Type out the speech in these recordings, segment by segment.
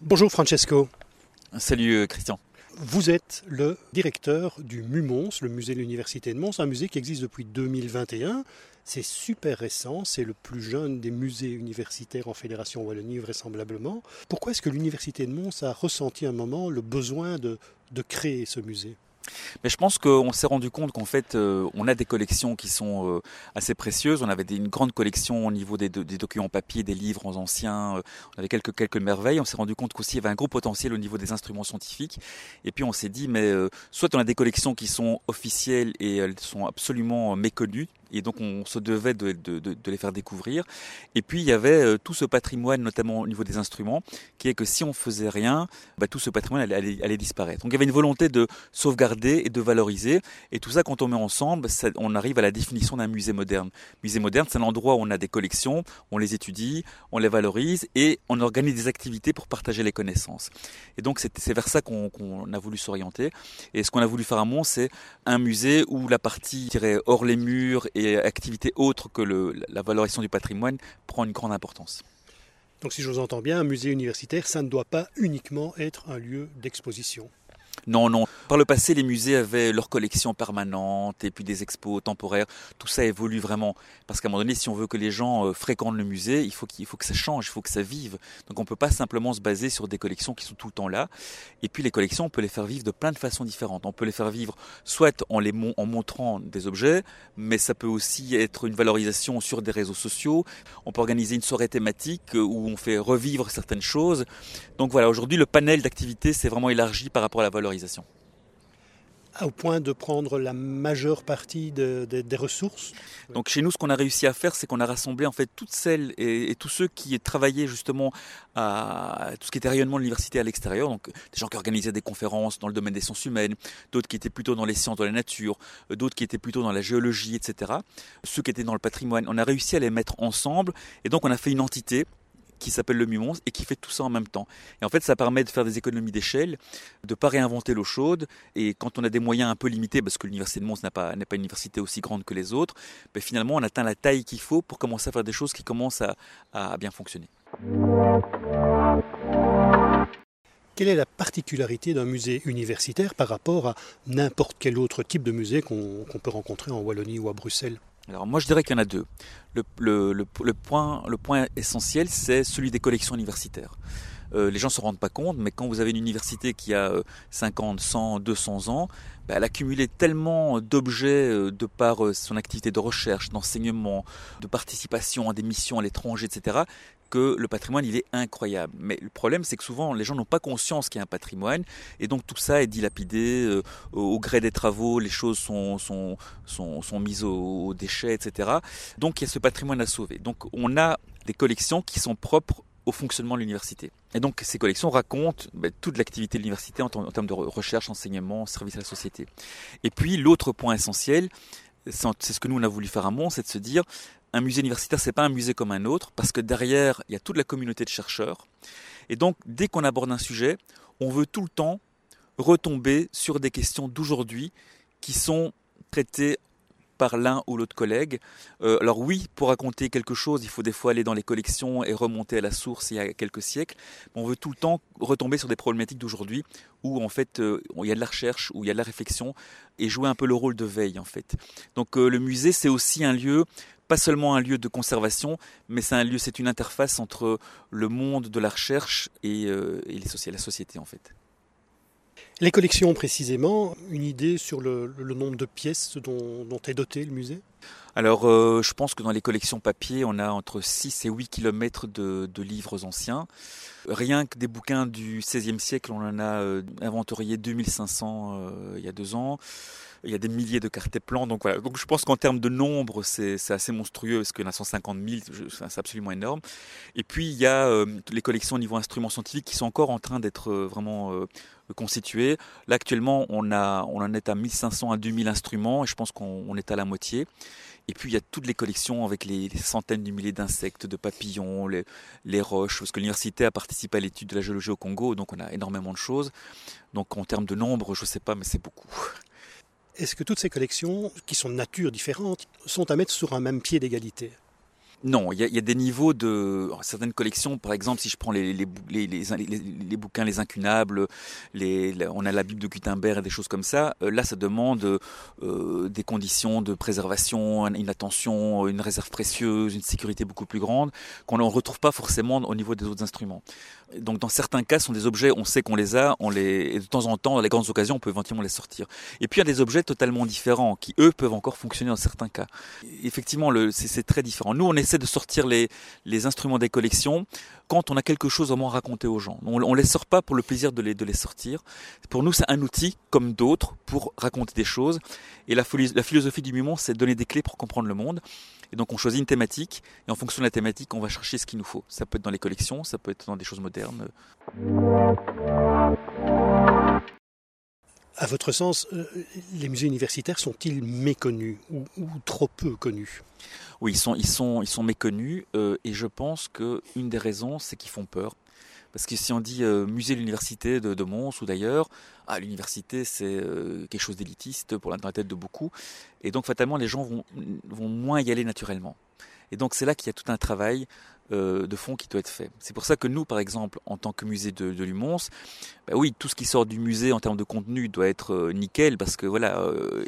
Bonjour Francesco, Salut Christian. vous êtes le directeur du MUMONS, le musée de l'Université de Mons, un musée qui existe depuis 2021. C'est super récent, c'est le plus jeune des musées universitaires en Fédération Wallonie vraisemblablement. Pourquoi est-ce que l'Université de Mons a ressenti un moment le besoin de créer ce musée ? Mais je pense qu'on s'est rendu compte qu'en fait, on a des collections qui sont assez précieuses. On avait une grande collection au niveau des documents papier, des livres anciens. On avait quelques merveilles. On s'est rendu compte qu'aussi il y avait un gros potentiel au niveau des instruments scientifiques. Et puis on s'est dit, mais soit on a des collections qui sont officielles et elles sont absolument méconnues. Et donc on se devait de les faire découvrir. Et puis il y avait tout ce patrimoine, notamment au niveau des instruments, qui est que si on faisait rien, tout ce patrimoine allait disparaître. Donc il y avait une volonté de sauvegarder et de valoriser. Et tout ça, quand on met ensemble, on arrive à la définition d'un musée moderne. Musée moderne, c'est un endroit où on a des collections, on les étudie, on les valorise et on organise des activités pour partager les connaissances. Et donc c'est vers ça qu'on a voulu s'orienter. Et ce qu'on a voulu faire à Mons, c'est un musée où la partie, je dirais, hors les murs et activités autres que la valorisation du patrimoine prend une grande importance. Donc si je vous entends bien, un musée universitaire, ça ne doit pas uniquement être un lieu d'exposition. Non, non. Par le passé, les musées avaient leurs collections permanentes et puis des expos temporaires. Tout ça évolue vraiment. Parce qu'à un moment donné, si on veut que les gens fréquentent le musée, il faut que ça change, il faut que ça vive. Donc on ne peut pas simplement se baser sur des collections qui sont tout le temps là. Et puis les collections, on peut les faire vivre de plein de façons différentes. On peut les faire vivre soit en montrant des objets, mais ça peut aussi être une valorisation sur des réseaux sociaux. On peut organiser une soirée thématique où on fait revivre certaines choses. Donc voilà, aujourd'hui, le panel d'activités s'est vraiment élargi par rapport à la valorisation. Au point de prendre la majeure partie des ressources. Donc chez nous, ce qu'on a réussi à faire, c'est qu'on a rassemblé en fait toutes celles et tous ceux qui travaillaient justement à tout ce qui était rayonnement de l'université à l'extérieur. Donc des gens qui organisaient des conférences dans le domaine des sciences humaines, d'autres qui étaient plutôt dans les sciences de la nature, d'autres qui étaient plutôt dans la géologie, etc. Ceux qui étaient dans le patrimoine, on a réussi à les mettre ensemble et donc on a fait une entité qui s'appelle le MUMONS et qui fait tout ça en même temps. Et en fait, ça permet de faire des économies d'échelle, de ne pas réinventer l'eau chaude. Et quand on a des moyens un peu limités, parce que l'université de Mons n'est pas une université aussi grande que les autres, finalement, on atteint la taille qu'il faut pour commencer à faire des choses qui commencent à bien fonctionner. Quelle est la particularité d'un musée universitaire par rapport à n'importe quel autre type de musée qu'on peut rencontrer en Wallonie ou à Bruxelles ? Alors moi je dirais qu'il y en a deux. Le point essentiel, c'est celui des collections universitaires. Les gens ne se rendent pas compte, mais quand vous avez une université qui a 50, 100, 200 ans, elle a cumulé tellement d'objets de par son activité de recherche, d'enseignement, de participation à des missions à l'étranger, etc., que le patrimoine, il est incroyable. Mais le problème, c'est que souvent, les gens n'ont pas conscience qu'il y a un patrimoine, et donc tout ça est dilapidé, au gré des travaux, les choses sont mises aux déchets, etc. Donc il y a ce patrimoine à sauver. Donc on a des collections qui sont propres au fonctionnement de l'université. Et donc ces collections racontent toute l'activité de l'université en termes de recherche, enseignement, service à la société. Et puis l'autre point essentiel, c'est ce que nous on a voulu faire à Mons, c'est de se dire un musée universitaire, c'est pas un musée comme un autre, parce que derrière, il y a toute la communauté de chercheurs. Et donc, dès qu'on aborde un sujet, on veut tout le temps retomber sur des questions d'aujourd'hui qui sont traitées par l'un ou l'autre collègue. Alors oui, pour raconter quelque chose, il faut des fois aller dans les collections et remonter à la source il y a quelques siècles. Mais on veut tout le temps retomber sur des problématiques d'aujourd'hui où en fait il y a de la recherche, où il y a de la réflexion et jouer un peu le rôle de veille en fait. Donc le musée, c'est aussi un lieu, pas seulement un lieu de conservation, mais c'est une interface entre le monde de la recherche et la société en fait. Les collections précisément, une idée sur le nombre de pièces dont est doté le musée ? Alors je pense que dans les collections papier, on a entre 6 et 8 kilomètres de livres anciens. Rien que des bouquins du XVIe siècle, on en a inventorié 2500 il y a 2 ans. Il y a des milliers de cartes et plans. Donc voilà. Donc je pense qu'en termes de nombre, c'est assez monstrueux parce qu'il y en a 150 000, c'est absolument énorme. Et puis il y a les collections au niveau instruments scientifiques qui sont encore en train d'être vraiment constituées. Là actuellement, on en est à 1500 à 2000 instruments et je pense qu'on est à la moitié. Et puis il y a toutes les collections avec les centaines de milliers d'insectes, de papillons, les roches, parce que l'université a participé à l'étude de la géologie au Congo, donc on a énormément de choses. Donc en termes de nombre, je ne sais pas, mais c'est beaucoup. Est-ce que toutes ces collections, qui sont de nature différente, sont à mettre sur un même pied d'égalité ? Non, il y a des niveaux de certaines collections. Par exemple, si je prends les bouquins, les incunables, on a la Bible de Gutenberg et des choses comme ça. Là, ça demande des conditions de préservation, une attention, une réserve précieuse, une sécurité beaucoup plus grande qu'on ne retrouve pas forcément au niveau des autres instruments. Donc, dans certains cas, ce sont des objets, on sait qu'on les a, et de temps en temps, dans les grandes occasions, on peut éventuellement les sortir. Et puis, il y a des objets totalement différents qui, eux, peuvent encore fonctionner dans certains cas. Effectivement, c'est très différent. Nous, on essaie de sortir les instruments des collections quand on a quelque chose vraiment à raconter aux gens. On les sort pas pour le plaisir de les sortir. Pour nous, c'est un outil comme d'autres pour raconter des choses. Et la philosophie du Mumons, c'est de donner des clés pour comprendre le monde. Et donc on choisit une thématique et en fonction de la thématique, on va chercher ce qu'il nous faut. Ça peut être dans les collections, ça peut être dans des choses modernes. À votre sens, les musées universitaires sont-ils méconnus ou trop peu connus ? Oui, ils sont méconnus et je pense qu'une des raisons, c'est qu'ils font peur. Parce que si on dit musée de l'université de Mons ou d'ailleurs, l'université c'est quelque chose d'élitiste pour la tête de beaucoup. Et donc fatalement les gens vont moins y aller naturellement. Et donc c'est là qu'il y a tout un travail de fond qui doit être fait. C'est pour ça que nous, par exemple, en tant que musée de Lumons, oui, tout ce qui sort du musée en termes de contenu doit être nickel parce que voilà,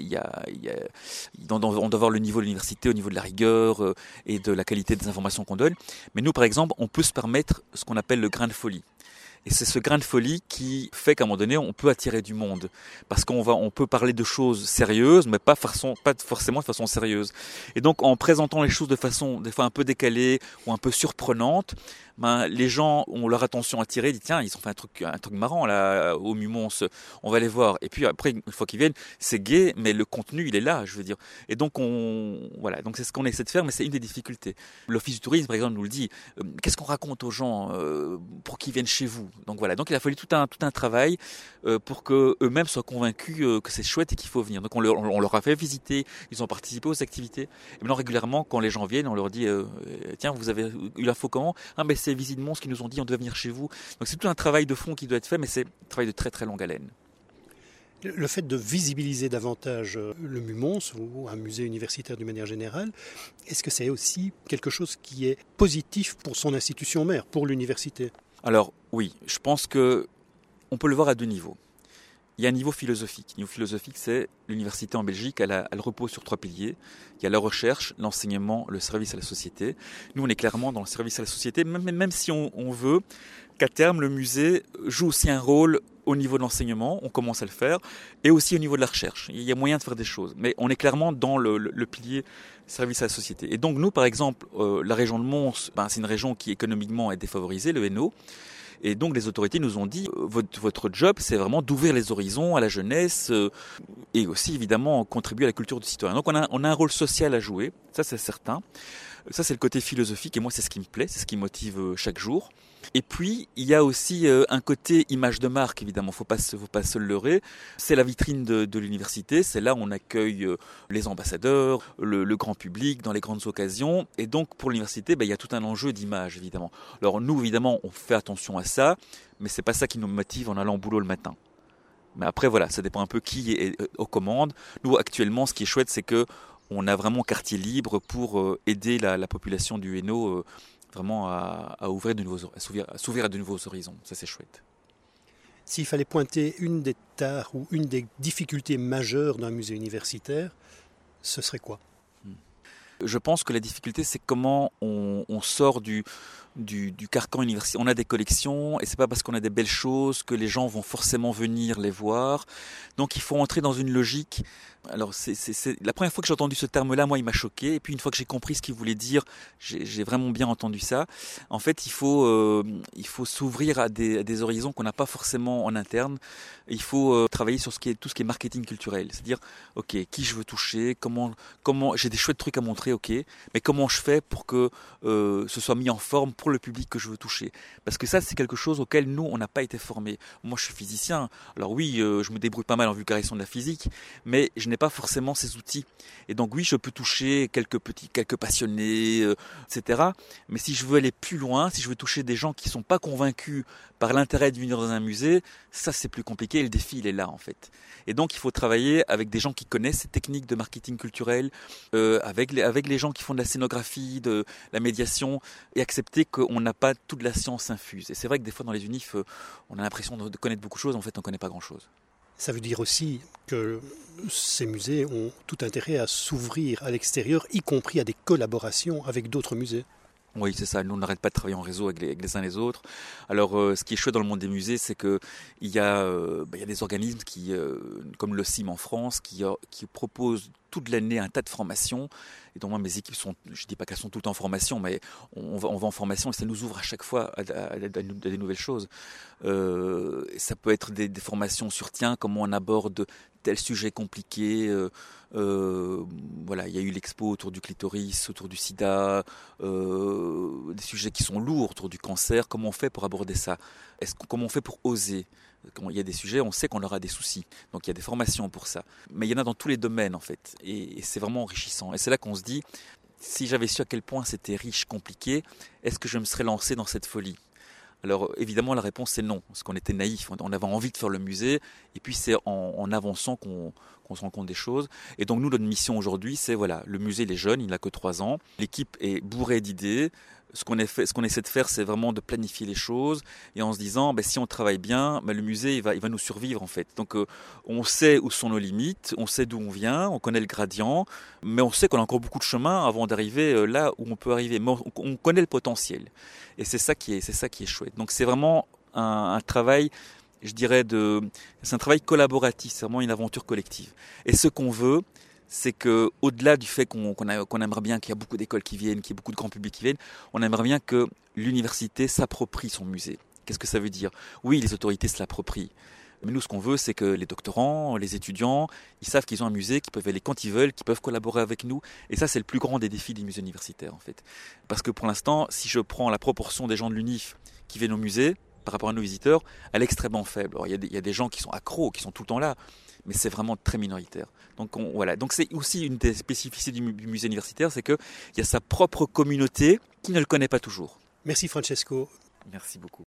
on doit avoir le niveau de l'université au niveau de la rigueur et de la qualité des informations qu'on donne. Mais nous, par exemple, on peut se permettre ce qu'on appelle le grain de folie. Et c'est ce grain de folie qui fait qu'à un moment donné, on peut attirer du monde. Parce on peut parler de choses sérieuses, mais pas forcément de façon sérieuse. Et donc, en présentant les choses de façon, des fois un peu décalée ou un peu surprenante, les gens ont leur attention attirée, disent tiens, ils ont fait un truc marrant là au Mumons, on va les voir. Et puis après, une fois qu'ils viennent, c'est gai, mais le contenu il est là, je veux dire. Et donc voilà, donc c'est ce qu'on essaie de faire, mais c'est une des difficultés. L'Office du tourisme, par exemple, nous le dit. Qu'est-ce qu'on raconte aux gens pour qu'ils viennent chez vous? Donc voilà, donc il a fallu tout un travail pour que eux-mêmes soient convaincus que c'est chouette et qu'il faut venir. Donc on leur a fait visiter, ils ont participé aux activités. Et maintenant régulièrement, quand les gens viennent, on leur dit tiens, vous avez eu l'info comment? Ben c'est Visite Mons qui nous ont dit on doit venir chez vous. Donc c'est tout un travail de fond qui doit être fait, mais c'est un travail de très très longue haleine. Le fait de visibiliser davantage le Mumons ou un musée universitaire d'une manière générale, est-ce que c'est aussi quelque chose qui est positif pour son institution mère, pour l'université? Alors oui, je pense que on peut le voir à deux niveaux. Il y a un niveau philosophique. Le niveau philosophique, c'est l'université en Belgique, elle repose sur 3 piliers. Il y a la recherche, l'enseignement, le service à la société. Nous, on est clairement dans le service à la société, même si on veut qu'à terme, le musée joue aussi un rôle au niveau de l'enseignement, on commence à le faire, et aussi au niveau de la recherche. Il y a moyen de faire des choses, mais on est clairement dans le pilier service à la société. Et donc nous, par exemple, la région de Mons, c'est une région qui économiquement est défavorisée, le Hainaut. Et donc les autorités nous ont dit votre job c'est vraiment d'ouvrir les horizons à la jeunesse et aussi évidemment contribuer à la culture du citoyen. Donc on a un rôle social à jouer, ça c'est certain. Ça c'est le côté philosophique et moi c'est ce qui me plaît, c'est ce qui me motive chaque jour. Et puis il y a aussi un côté image de marque évidemment, faut pas se leurrer. C'est la vitrine de l'université, c'est là où on accueille les ambassadeurs, le grand public dans les grandes occasions. Et donc pour l'université, il y a tout un enjeu d'image évidemment. Alors nous évidemment on fait attention à ça, mais c'est pas ça qui nous motive en allant au boulot le matin. Mais après voilà, ça dépend un peu qui est aux commandes. Nous actuellement, ce qui est chouette, c'est que on a vraiment quartier libre pour aider la population du Hainaut vraiment à s'ouvrir à de nouveaux horizons. Ça, c'est chouette. S'il fallait pointer une des tares ou une des difficultés majeures d'un musée universitaire, ce serait quoi? Je pense que la difficulté, c'est comment on sort du carcan universitaire. On a des collections et c'est pas parce qu'on a des belles choses que les gens vont forcément venir les voir. Donc il faut entrer dans une logique. Alors c'est la première fois que j'ai entendu ce terme-là, moi il m'a choqué. Et puis une fois que j'ai compris ce qu'il voulait dire, j'ai vraiment bien entendu ça. En fait, il faut s'ouvrir à des horizons qu'on n'a pas forcément en interne. Il faut travailler sur tout ce qui est marketing culturel. C'est-à-dire, ok, qui je veux toucher, comment j'ai des chouettes trucs à montrer, ok, mais comment je fais pour que ce soit mis en forme pour le public que je veux toucher. Parce que ça, c'est quelque chose auquel nous, on n'a pas été formés. Moi, je suis physicien. Alors oui, je me débrouille pas mal en vulgarisation de la physique, mais je n'ai pas forcément ces outils. Et donc oui, je peux toucher quelques passionnés, etc. Mais si je veux aller plus loin, si je veux toucher des gens qui sont pas convaincus par l'intérêt de venir dans un musée, ça c'est plus compliqué et le défi il est là en fait. Et donc il faut travailler avec des gens qui connaissent ces techniques de marketing culturel, avec avec les gens qui font de la scénographie, de la médiation, et accepter qu'on n'a pas toute la science infuse. Et c'est vrai que des fois dans les unifs, on a l'impression de connaître beaucoup de choses, en fait on ne connaît pas grand-chose. Ça veut dire aussi que ces musées ont tout intérêt à s'ouvrir à l'extérieur, y compris à des collaborations avec d'autres musées. Oui, c'est ça. Nous, on n'arrête pas de travailler en réseau avec les uns les autres. Alors, ce qui est chouette dans le monde des musées, c'est que il y a des organismes qui, comme le CIM en France, qui proposent toute l'année un tas de formations. Et donc moi, mes équipes sont, je dis pas qu'elles sont toutes en formation, mais on va en formation et ça nous ouvre à chaque fois à des nouvelles choses. Ça peut être des formations sur comment on aborde tel sujet compliqué. Voilà, il y a eu l'expo autour du clitoris, autour du sida, des sujets qui sont lourds autour du cancer. Comment on fait pour aborder ça? Comment on fait pour oser? Quand il y a des sujets, on sait qu'on aura des soucis. Donc il y a des formations pour ça. Mais il y en a dans tous les domaines en fait. Et c'est vraiment enrichissant. Et c'est là qu'on se dit, si j'avais su à quel point c'était riche, compliqué, est-ce que je me serais lancé dans cette folie? Alors évidemment la réponse c'est non, parce qu'on était naïf, on avait envie de faire le musée, et puis c'est en avançant qu'on se rend compte des choses. Et donc nous, notre mission aujourd'hui, c'est voilà, le musée il est jeune, il n'a que 3 ans, l'équipe est bourrée d'idées. Ce qu'on essaie de faire, c'est vraiment de planifier les choses et en se disant, si on travaille bien, le musée il va nous survivre en fait. Donc on sait où sont nos limites, on sait d'où on vient, on connaît le gradient, mais on sait qu'on a encore beaucoup de chemin avant d'arriver là où on peut arriver. Mais on connaît le potentiel et c'est ça qui est chouette. Donc c'est vraiment un travail, je dirais c'est un travail collaboratif, c'est vraiment une aventure collective. Et ce qu'on veut, c'est que, au-delà du fait qu'on aimerait bien qu'il y ait beaucoup d'écoles qui viennent, qu'il y ait beaucoup de grand public qui viennent, on aimerait bien que l'université s'approprie son musée. Qu'est-ce que ça veut dire? Oui, les autorités se l'approprient. Mais nous, ce qu'on veut, c'est que les doctorants, les étudiants, ils savent qu'ils ont un musée, qu'ils peuvent aller quand ils veulent, qu'ils peuvent collaborer avec nous. Et ça, c'est le plus grand des défis des musées universitaires, en fait. Parce que pour l'instant, si je prends la proportion des gens de l'UNIF qui viennent au musée, par rapport à nos visiteurs, elle est extrêmement faible. Alors, il y a des gens qui sont accros, qui sont tout le temps là, mais c'est vraiment très minoritaire. Donc voilà. Donc c'est aussi une des spécificités du musée universitaire, c'est qu'il y a sa propre communauté qui ne le connaît pas toujours. Merci Francesco. Merci beaucoup.